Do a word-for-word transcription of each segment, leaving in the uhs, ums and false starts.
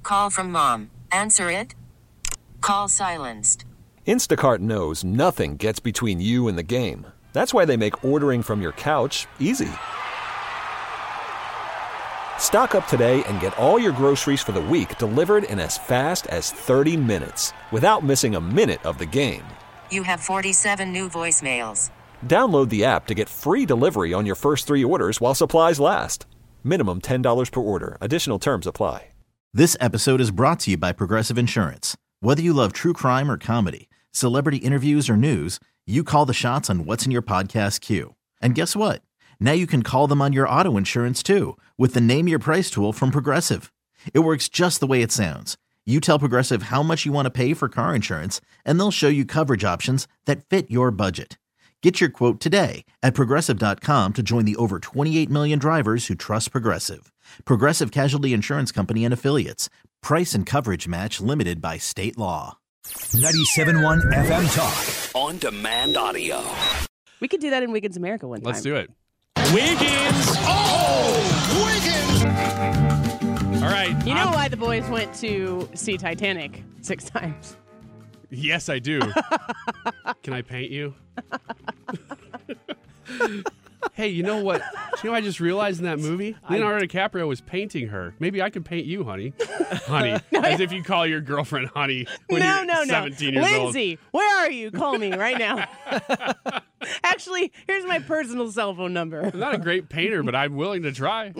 Call from mom. Answer it. Call silenced. Instacart knows nothing gets between you and the game. That's why they make ordering from your couch easy. Stock up today and get all your groceries for the week delivered in as fast as thirty minutes without missing a minute of the game. You have forty-seven new voicemails. Download the app to get free delivery on your first three orders while supplies last. Minimum ten dollars per order. Additional terms apply. This episode is brought to you by Progressive Insurance. Whether you love true crime or comedy, celebrity interviews or news, you call the shots on what's in your podcast queue. And guess what? Now you can call them on your auto insurance too with the Name Your Price tool from Progressive. It works just the way it sounds. You tell Progressive how much you want to pay for car insurance, and they'll show you coverage options that fit your budget. Get your quote today at Progressive dot com to join the over twenty-eight million drivers who trust Progressive. Progressive Casualty Insurance Company and Affiliates. Price and coverage match limited by state law. ninety-seven point one F M Talk. On demand audio. We could do that in Wiggins America one time. Let's do it. Wiggins! Oh! Wiggins! All right. You know I'm... why the boys went to see Titanic six times? Yes, I do. Can I paint you? Hey, you know what? You know, I just realized in that movie, Leonardo DiCaprio was painting her. Maybe I could paint you, honey. Honey. No, as if you call your girlfriend honey when no, you're no, seventeen no. years old. Lindsay, where are you? Call me right now. Actually, here's my personal cell phone number. I'm not a great painter, but I'm willing to try.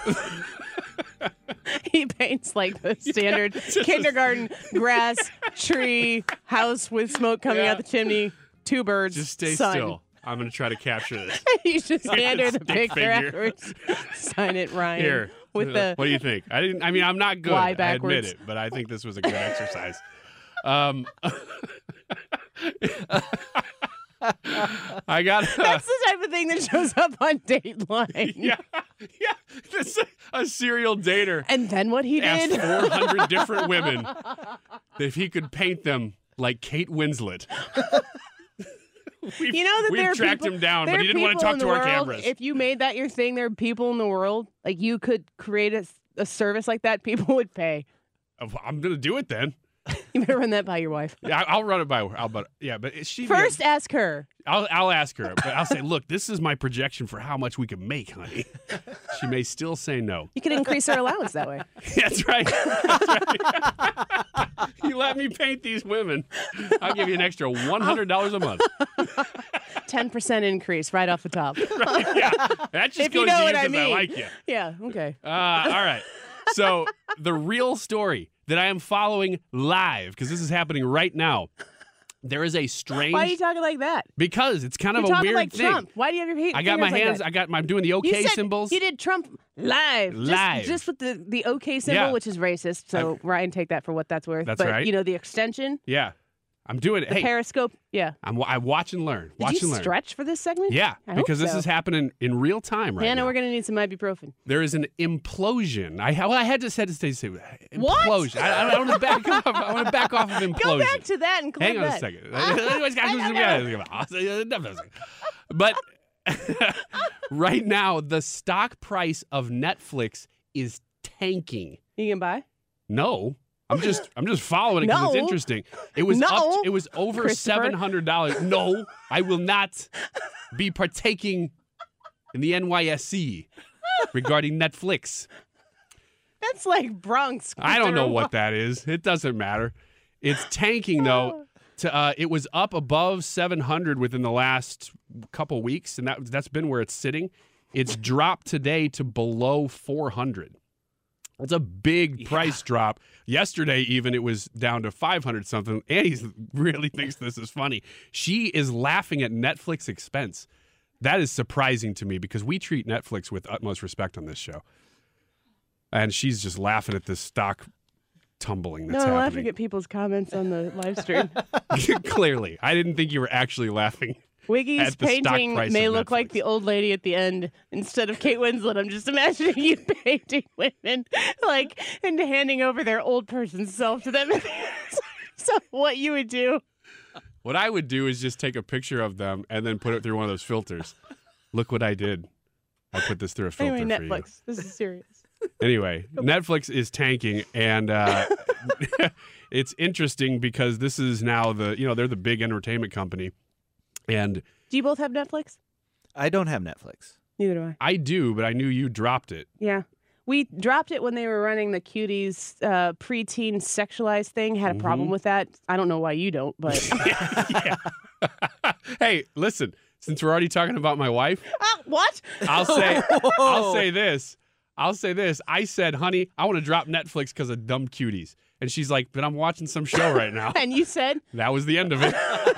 He paints like the standard yeah, kindergarten grass, tree, house with smoke coming yeah. out the chimney, two birds, Just stay sun. still. I'm going to try to capture this. You just hand her the picture figure. afterwards. Sign it, Ryan. Here. With the what do you think? I didn't. I mean, I'm not good. Fly I backwards. admit it, but I think this was a good exercise. Um, I got. Uh, That's the type of thing that shows up on Dateline. Yeah, yeah. This a serial dater. And then what he asked did? four hundred different women if he could paint them like Kate Winslet. We've, you know that we've there are tracked people, him down, but he didn't want to talk to our world, cameras. If you made that your thing, there are people in the world, like you could create a, a service like that, people would pay. I'm going to do it then. You better run that by your wife. Yeah, I'll run it by her. I'll, but yeah, but she first yeah, ask her. I'll I'll ask her, but I'll say, look, this is my projection for how much we can make, honey. She may still say no. You can increase her allowance that way. That's right. That's right. You let me paint these women, I'll give you an extra one hundred dollars a month. ten percent increase right off the top. Right, yeah, that just if goes you know to you what I because mean. I like you. Yeah. Okay. Uh, all right. So the real story that I am following live, because this is happening right now. There is a strange. Why are you talking like that? Because it's kind You're of a talking weird like thing. Trump. Why do you have your feet? I got my like hands. that? I got my. I'm doing the You OK said symbols. You did Trump live. Live. Just, just with the, the OK symbol, Yeah. which is racist. So I, Ryan, take that for what that's worth. That's but, right. you know, the extension. Yeah, I'm doing it. The hey, Periscope. Yeah. I'm. I watch and learn. Watch Did you and learn. stretch for this segment? Yeah, I because hope this so. is happening in real time right Hannah, now. we're gonna need some ibuprofen. There is an implosion. I well, I had to say to stay say implosion. What? I, I want to back off. I want to back off of implosion. Go back to that and clip Hang on that. a second. I don't know. But right now, the stock price of Netflix is tanking. You can buy? No. I'm just I'm just following it because No. it's interesting. It was No. up it was over Christopher. seven hundred dollars. No, I will not be partaking in the N Y S C regarding Netflix. That's like Bronx. I don't know Christopher. what that is. It doesn't matter. It's tanking though. To, uh, it was up above seven hundred within the last couple weeks, and that that's been where it's sitting. It's dropped today to below four hundred. That's a big Yeah. price drop. Yesterday, even, it was down to five hundred something. Annie really thinks this is funny. She is laughing at Netflix expense. That is surprising to me because we treat Netflix with utmost respect on this show. And she's just laughing at this stock tumbling that's No, I'm happening. laughing at people's comments on the live stream. Clearly. I didn't think you were actually laughing. Wiggy's At the stock painting price may of look like Netflix. the old lady at the end instead of Kate Winslet. I'm just imagining you painting women like and handing over their old person self to them. So what you would do? What I would do is just take a picture of them and then put it through one of those filters. Look what I did. I put this through a filter Anyway, for you. Netflix. This is serious. Anyway, Netflix is tanking, and uh, it's interesting because this is now the, you know, they're the big entertainment company. And Do you both have Netflix? I don't have Netflix. Neither do I. I do, but I knew you dropped it. Yeah. We dropped it when they were running the Cuties uh, preteen sexualized thing. Had a problem Mm-hmm. with that. I don't know why you don't, but. Hey, listen, since we're already talking about my wife, Ah, what? I'll say I'll say this. I'll say this. I said, honey, I want to drop Netflix because of dumb cuties. And she's like, but I'm watching some show right now. And you said? That was the end of it.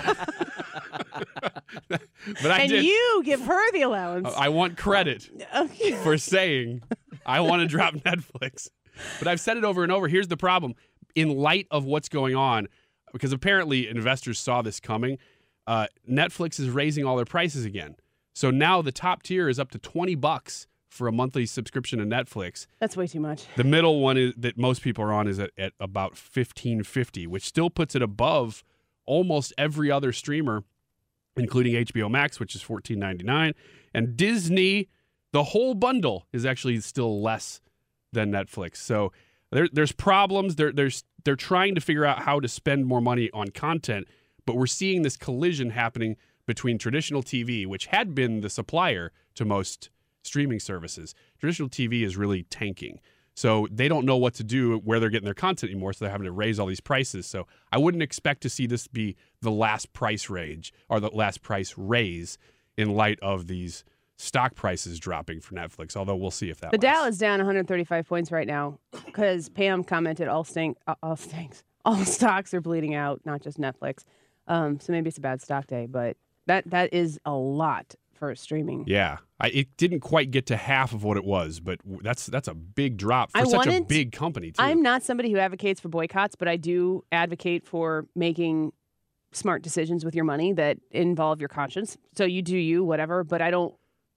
But I and did. you give her the allowance. I want credit Okay. for saying I want to drop Netflix. But I've said it over and over. Here's the problem. In light of what's going on, because apparently investors saw this coming, uh, Netflix is raising all their prices again. So now the top tier is up to twenty bucks for a monthly subscription to Netflix. That's way too much. The middle one is that most people are on is at, at about fifteen fifty, which still puts it above almost every other streamer, including H B O Max, which is fourteen ninety-nine, and Disney. The whole bundle is actually still less than Netflix. So there, there's problems. There, there's they're trying to figure out how to spend more money on content, but we're seeing this collision happening between traditional T V, which had been the supplier to most streaming services. Traditional T V is really tanking. So they don't know what to do, where they're getting their content anymore, so they're having to raise all these prices. So I wouldn't expect to see this be the last price range or the last price raise in light of these stock prices dropping for Netflix, although we'll see if that The lasts. Dow is down one hundred thirty-five points right now because Pam commented all stink, uh, all stinks, all stocks are bleeding out, not just Netflix. Um, so maybe it's a bad stock day, but that that is a lot for streaming. Yeah, I, it didn't quite get to half of what it was, but w- that's that's a big drop for I such a wanted- big company, too. I'm not somebody who advocates for boycotts, but I do advocate for making smart decisions with your money that involve your conscience. So you do you, whatever, but I don't.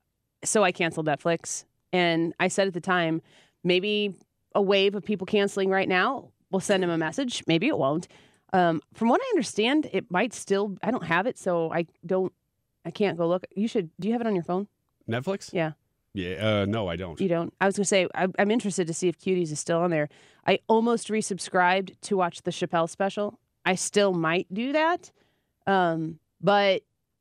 So I canceled Netflix. And I said at the time, maybe a wave of people canceling right now will send them a message. Maybe it won't. Um, from what I understand, it might still, I don't have it, so I don't, I can't go look. You should, do you have it on your phone? Netflix? Yeah. Yeah, uh, no, I don't. You don't? I was going to say, I, I'm interested to see if Cuties is still on there. I almost resubscribed to watch the Chappelle special. I still might do that. Um, but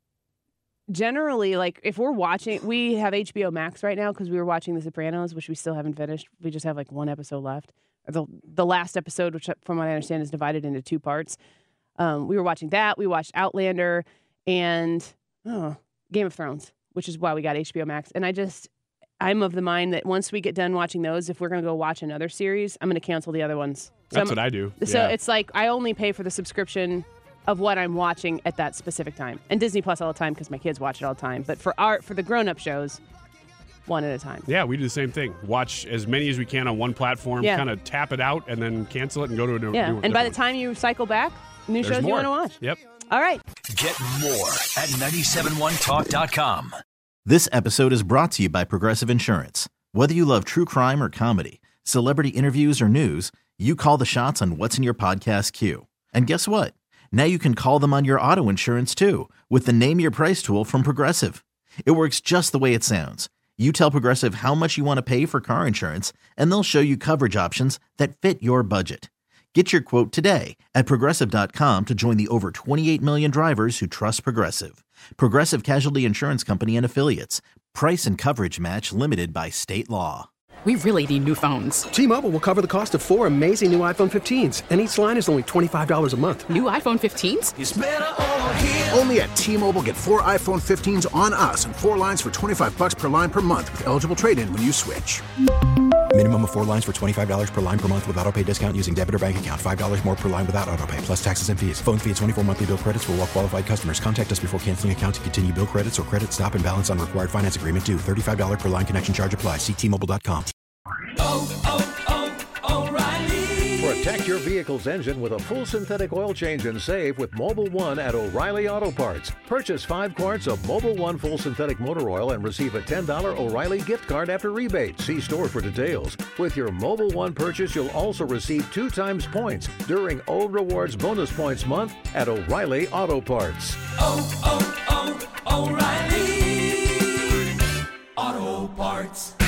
generally, like, if we're watching, we have H B O Max right now because we were watching The Sopranos, which we still haven't finished. We just have like one episode left. The, the last episode, which from what I understand is divided into two parts. Um, we were watching that. We watched Outlander and oh, Game of Thrones, which is why we got H B O Max. And I just, I'm of the mind that once we get done watching those, if we're going to go watch another series, I'm going to cancel the other ones. So That's I'm- what I do. So yeah. it's like I only pay for the subscription of what I'm watching at that specific time. And Disney Plus all the time because my kids watch it all the time. But for our, for the grown-up shows, one at a time. Yeah, we do the same thing. Watch as many as we can on one platform, Yeah. kind of tap it out, and then cancel it and go to a new Yeah. new- And by the different time you cycle back, new one. There's shows more. you want to watch. Yep. All right. Get more at nine seven one talk dot com. This episode is brought to you by Progressive Insurance. Whether you love true crime or comedy, celebrity interviews or news, you call the shots on what's in your podcast queue. And guess what? Now you can call them on your auto insurance too with the Name Your Price tool from Progressive. It works just the way it sounds. You tell Progressive how much you want to pay for car insurance, and they'll show you coverage options that fit your budget. Get your quote today at Progressive dot com to join the over twenty-eight million drivers who trust Progressive. Progressive Casualty Insurance Company and Affiliates. Price and coverage match limited by state law. We really need new phones. T-Mobile will cover the cost of four amazing new iPhone fifteens, and each line is only twenty-five dollars a month. New iPhone fifteens? It's better over here. Only at T-Mobile, get four iPhone fifteens on us and four lines for twenty-five bucks per line per month with eligible trade-in when you switch. Minimum of four lines for twenty-five dollars per line per month with autopay discount using debit or bank account. five dollars more per line without autopay, plus taxes and fees. Phone fee at twenty-four monthly bill credits for well qualified customers. Contact us before canceling account to continue bill credits or credit stop and balance on required finance agreement due. thirty-five dollars per line connection charge applies. See T Mobile dot com. Oh, oh, oh, O'Reilly. Protect your vehicle's engine with a full synthetic oil change and save with Mobil one at O'Reilly Auto Parts. Purchase five quarts of Mobil one full synthetic motor oil and receive a ten dollars O'Reilly gift card after rebate. See store for details. With your Mobil one purchase, you'll also receive two times points during O Rewards Bonus Points Month at O'Reilly Auto Parts. Oh, oh, oh, O'Reilly Auto Parts.